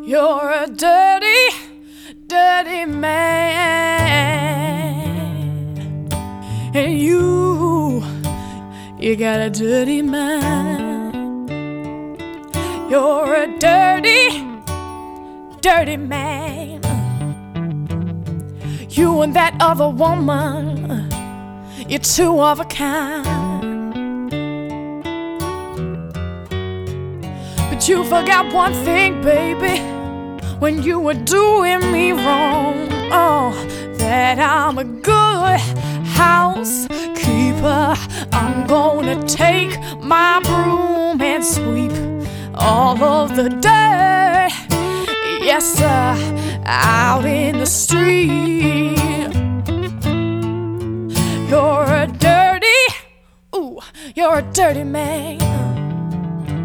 You're a dirty, dirty man. And you got a dirty mind. You're a dirty, dirty man. You and that other woman, you're two of a kind. But you forgot one thing, baby, when you were doing me wrong. Oh, that I'm a good housekeeper. I'm gonna take my broom and sweep all of the dirt, yes sir, out in the street. You're a dirty man.